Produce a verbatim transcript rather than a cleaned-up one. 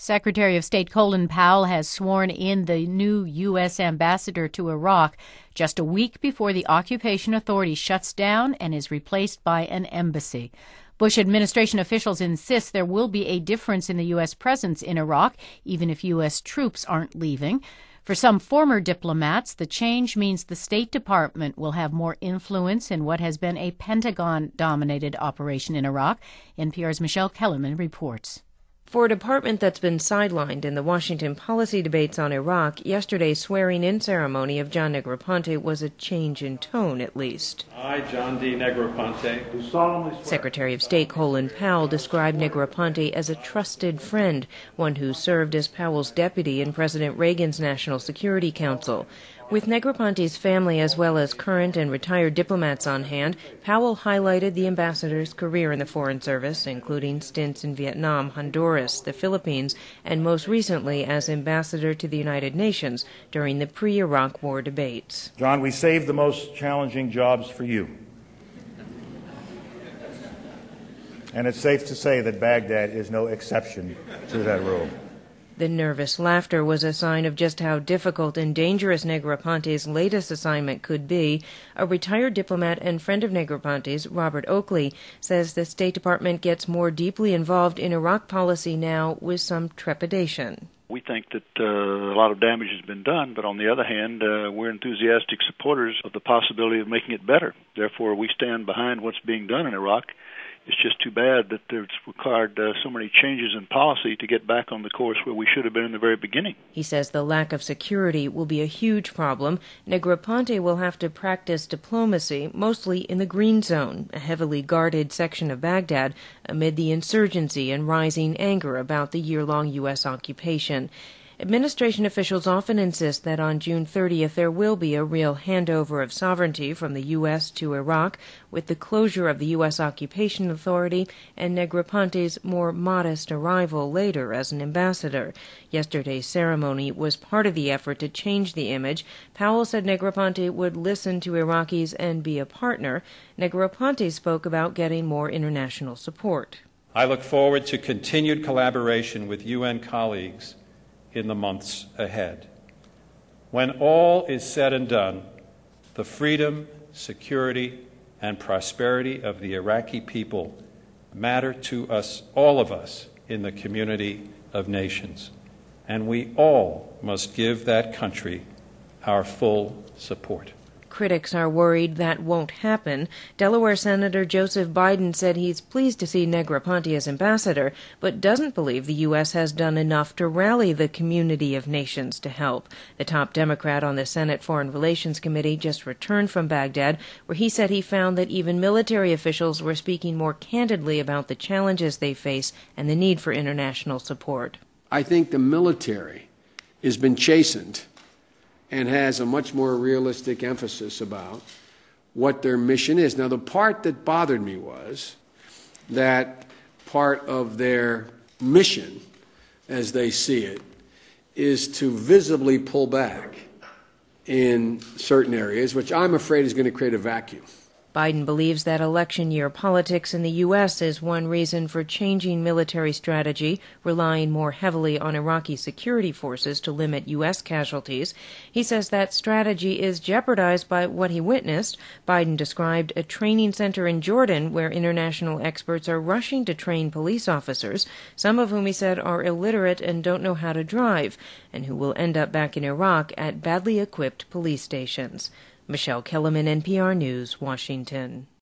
Secretary of State Colin Powell has sworn in the new U S ambassador to Iraq just a week before the occupation authority shuts down and is replaced by an embassy. Bush administration officials insist there will be a difference in the U S presence in Iraq, even if U S troops aren't leaving. For some former diplomats, the change means the State Department will have more influence in what has been a Pentagon-dominated operation in Iraq. N P R's Michelle Kellerman reports. For a department that's been sidelined in the Washington policy debates on Iraq, yesterday's swearing-in ceremony of John Negroponte was a change in tone, at least. I, John D. Negroponte, do solemnly swear. Secretary of State Colin Powell described Negroponte as a trusted friend, one who served as Powell's deputy in President Reagan's National Security Council. With Negroponte's family as well as current and retired diplomats on hand, Powell highlighted the ambassador's career in the Foreign Service, including stints in Vietnam, Honduras, the Philippines, and most recently as ambassador to the United Nations during the pre-Iraq War debates. John, we saved the most challenging jobs for you. And it's safe to say that Baghdad is no exception to that rule. The nervous laughter was a sign of just how difficult and dangerous Negroponte's latest assignment could be. A retired diplomat and friend of Negroponte's, Robert Oakley, says the State Department gets more deeply involved in Iraq policy now with some trepidation. We think that uh, a lot of damage has been done, but on the other hand, uh, we're enthusiastic supporters of the possibility of making it better. Therefore, we stand behind what's being done in Iraq. It's just too bad that there's required uh, so many changes in policy to get back on the course where we should have been in the very beginning. He says the lack of security will be a huge problem. Negroponte will have to practice diplomacy, mostly in the Green Zone, a heavily guarded section of Baghdad, amid the insurgency and rising anger about the year-long U S occupation. Administration officials often insist that on June thirtieth there will be a real handover of sovereignty from the U S to Iraq, with the closure of the U S Occupation Authority and Negroponte's more modest arrival later as an ambassador. Yesterday's ceremony was part of the effort to change the image. Powell said Negroponte would listen to Iraqis and be a partner. Negroponte spoke about getting more international support. I look forward to continued collaboration with U N colleagues in the months ahead. When all is said and done, the freedom, security, and prosperity of the Iraqi people matter to us, all of us, in the community of nations, and we all must give that country our full support. Critics are worried that won't happen. Delaware Senator Joseph Biden said he's pleased to see Negroponte as ambassador, but doesn't believe the U S has done enough to rally the community of nations to help. The top Democrat on the Senate Foreign Relations Committee just returned from Baghdad, where he said he found that even military officials were speaking more candidly about the challenges they face and the need for international support. I think the military has been chastened and has a much more realistic emphasis about what their mission is. Now, the part that bothered me was that part of their mission, as they see it, is to visibly pull back in certain areas, which I'm afraid is going to create a vacuum. Biden believes that election year politics in the U S is one reason for changing military strategy, relying more heavily on Iraqi security forces to limit U S casualties. He says that strategy is jeopardized by what he witnessed. Biden described a training center in Jordan where international experts are rushing to train police officers, some of whom he said are illiterate and don't know how to drive, and who will end up back in Iraq at badly equipped police stations. Michelle Kellerman, N P R News, Washington.